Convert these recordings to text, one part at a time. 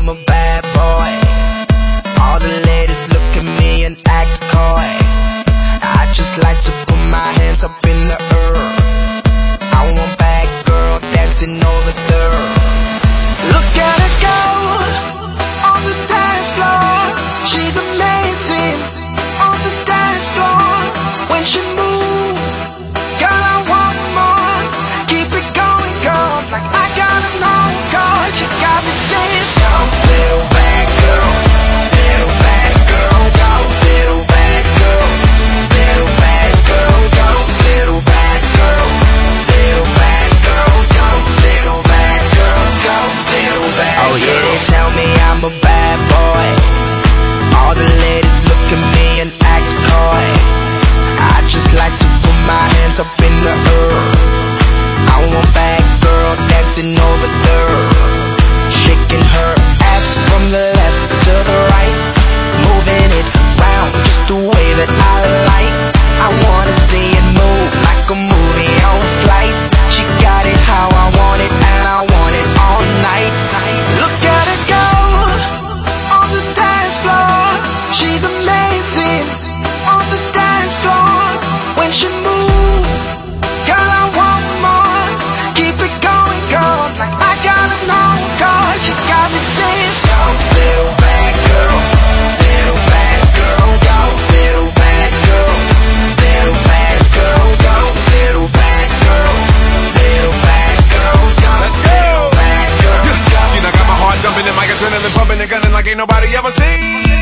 I'm a bad boy. All the ladies look at me and act coy. I just like to put my hands up in the air. I want a bad girl dancing over there. Look at her go on the dance floor. She's amazing on the dance floor. When she moves, girl, I want more. Keep it going, girl, like I gotta know, girl. She got me saying, go, little bad girl, little bad girl, go, little bad girl, little bad girl, go, little bad girl, little bad girl, go, little bad girl, go, little bad girl. Oh yeah, they tell me I'm a bad boy. All the ladies look at me and act coy. I just like to put my hands up in the air. I want a bad girl dancing over there, shaking her ass from the left to the right, moving it round just the way that I like. I wanna see it move like a movie on flight. She got it how I want it, and I want it all night. Look at her go on the dance floor. She's amazing on the dance floor. When she moves, girl, I want more. Keep it going, girl, like I gotta know, girl. She got me saying, go, little bad girl, little bad girl, go, little bad girl, little bad girl, go, little bad girl, little bad girl, go, little bad girl, go. You know, got my heart jumping and my adrenaline pumping and gunning like ain't nobody ever seen.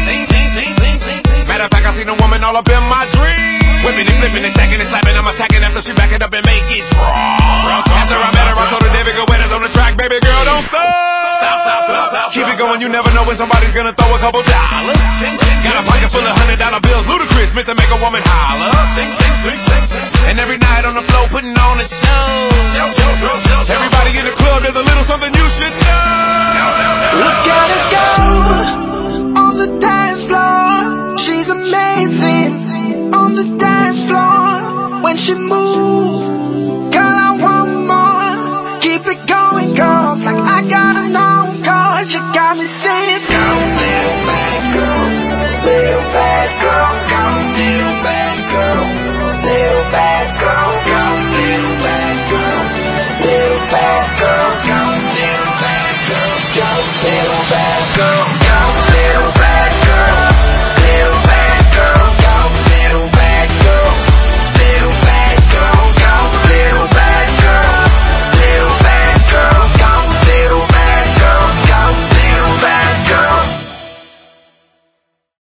Matter of fact, I seen a woman all up in my dreams. Whipping and flipping and stacking and slapping. I'm attacking after she back it up and make it strong. After I met her, I told her, David, go wet on the track. Baby girl, don't stop. Keep it going, you never know when somebody's gonna throw a couple dollars. Got a pocket full of $100 bills. Ludacris, Mr. Make a Woman Holler. And every night on the floor, putting on a show. Everybody in the club, there's a little something you should know. Look at her go on the dance floor. She's amazing on the dance floor. When she moves,